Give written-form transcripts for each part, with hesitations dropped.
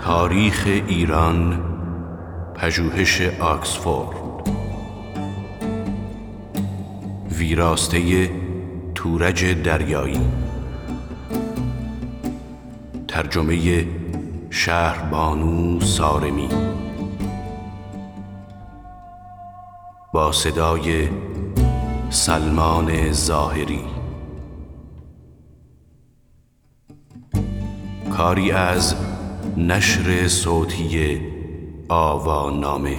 تاریخ ایران، پژوهش آکسفورد. ویراسته تورج دریایی. ترجمه شهربانو سارمی. با صدای سلمان ظاهری. کاری از نشر صوتی آوانامه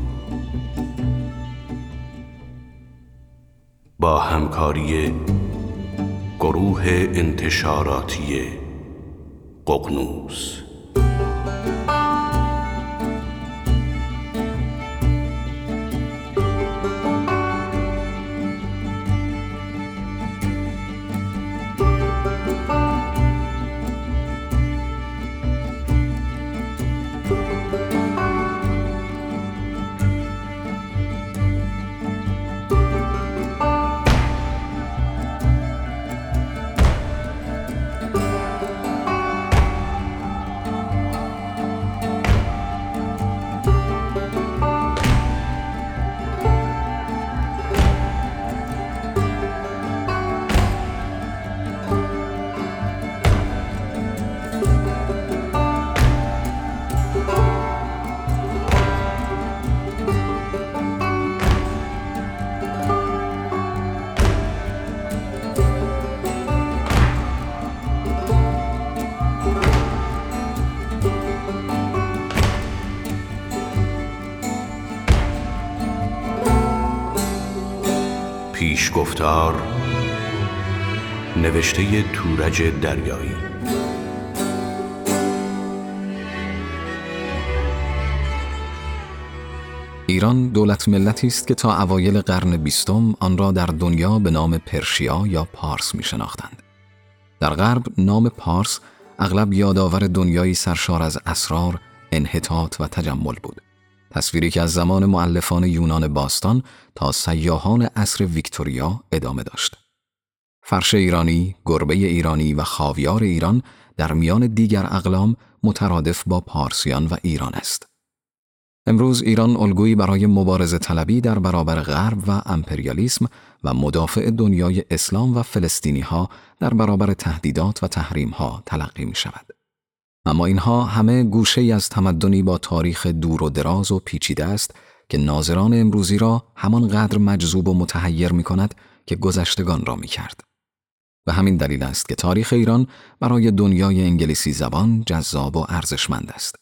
با همکاری گروه انتشاراتی ققنوس. پیشگفتار، نوشته تورج دریایی. ایران دولت ملتی است که تا اوایل قرن 20 آن را در دنیا به نام پرشیا یا پارس می شناختند. در غرب نام پارس اغلب یادآور دنیایی سرشار از اسرار، انحطاط و تجمل بود. تصویری که از زمان مؤلفان یونان باستان تا سیاحان عصر ویکتوریا ادامه داشت. فرش ایرانی، گربه ایرانی و خاویار ایران در میان دیگر اقلام مترادف با پارسیان و ایران است. امروز ایران الگویی برای مبارزه طلبی در برابر غرب و امپریالیسم و مدافع دنیای اسلام و فلسطینی ها در برابر تهدیدات و تحریم ها تلقی می شود. اما اینها همه گوشه‌ای از تمدنی با تاریخ دور و دراز و پیچیده است که ناظران امروزی را همان قدر مجذوب و متحیر می کند که گذشتگان را می کرد. به همین دلیل است که تاریخ ایران برای دنیای انگلیسی زبان جذاب و ارزشمند است.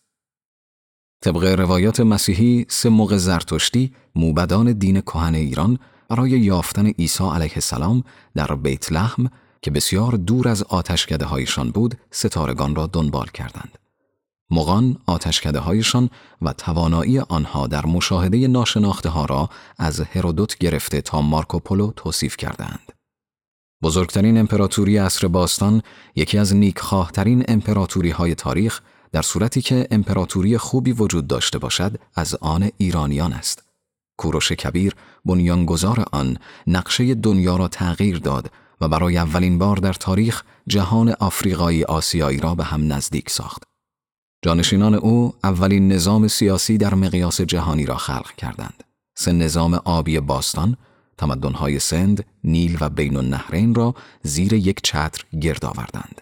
طبق روایات مسیحی، 3 مغ زرتشتی، موبدان دین کهن ایران، برای یافتن عیسی علیه السلام در بیت لحم که بسیار دور از آتشکده‌هایشان بود، ستارگان را دنبال کردند. مغان آتشکده‌هایشان و توانایی آنها در مشاهده ناشناخته‌ها را از هرودوت گرفته تا مارکوپولو توصیف کردند. بزرگترین امپراتوری عصر باستان، یکی از نیکخواه‌ترین امپراتوری‌های تاریخ، در صورتی که امپراتوری خوبی وجود داشته باشد، از آن ایرانیان است. کوروش کبیر، بنیانگذار آن، نقشه دنیا را تغییر داد و برای اولین بار در تاریخ جهان آفریقایی آسیایی را به هم نزدیک ساخت. جانشینان او اولین نظام سیاسی در مقیاس جهانی را خلق کردند. 3 نظام آبی باستان، تمدن‌های سند، نیل و بین النهرین را زیر یک چتر گرد آوردند.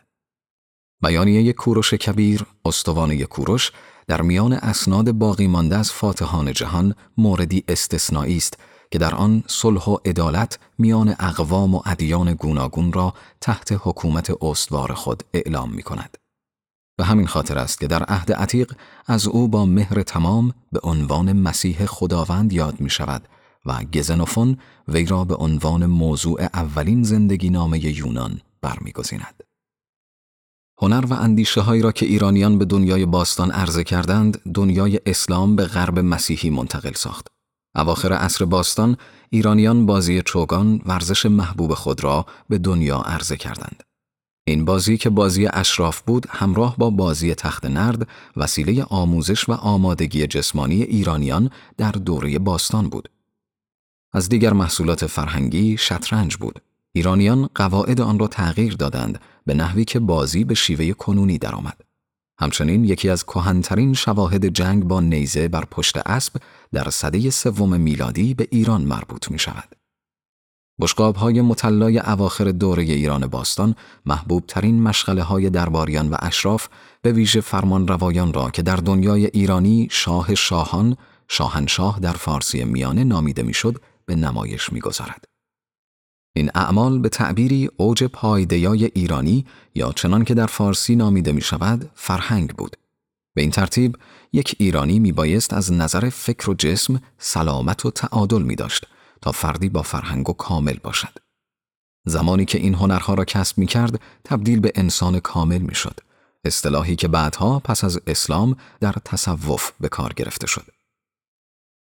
بیانیه کوروش کبیر، استوانه کوروش، در میان اسناد باقی مانده از فاتحان جهان موردی استثنایی است که در آن صلح و عدالت میان اقوام و ادیان گوناگون را تحت حکومت استوار خود اعلام می کند. به همین خاطر است که در عهد عتیق از او با مهر تمام به عنوان مسیح خداوند یاد می شود و گزنوفون وی را به عنوان موضوع اولین زندگی نامه یونان برمی‌گزیند. هنر و اندیشه هایی را که ایرانیان به دنیای باستان عرضه کردند، دنیای اسلام به غرب مسیحی منتقل ساخت. اواخر عصر باستان، ایرانیان بازی چوگان، ورزش محبوب خود را به دنیا عرضه کردند. این بازی که بازی اشراف بود، همراه با بازی تخت نرد، وسیله آموزش و آمادگی جسمانی ایرانیان در دوره باستان بود. از دیگر محصولات فرهنگی شطرنج بود. ایرانیان قواعد آن را تغییر دادند به نحوی که بازی به شیوه کنونی درآمد. همچنین یکی از کهن‌ترین شواهد جنگ با نیزه بر پشت اسب در سده 3 میلادی به ایران مربوط می شود. بشقاب‌های مطلای اواخر دوره ایران باستان محبوب‌ترین مشغله‌های درباریان و اشراف، به ویژه فرمانروایان را که در دنیای ایرانی شاه شاهان، شاهنشاه در فارسی میانه نامیده میشد، به نمایش می‌گذارد. این اعمال به تعبیری اوج پایدیای ایرانی یا چنان که در فارسی نامیده می شود فرهنگ بود. به این ترتیب یک ایرانی می بایست از نظر فکر و جسم سلامت و تعادل می داشت تا فردی با فرهنگ و کامل باشد. زمانی که این هنرها را کسب می کرد تبدیل به انسان کامل می شد. اصطلاحی که بعدها پس از اسلام در تصوف به کار گرفته شد.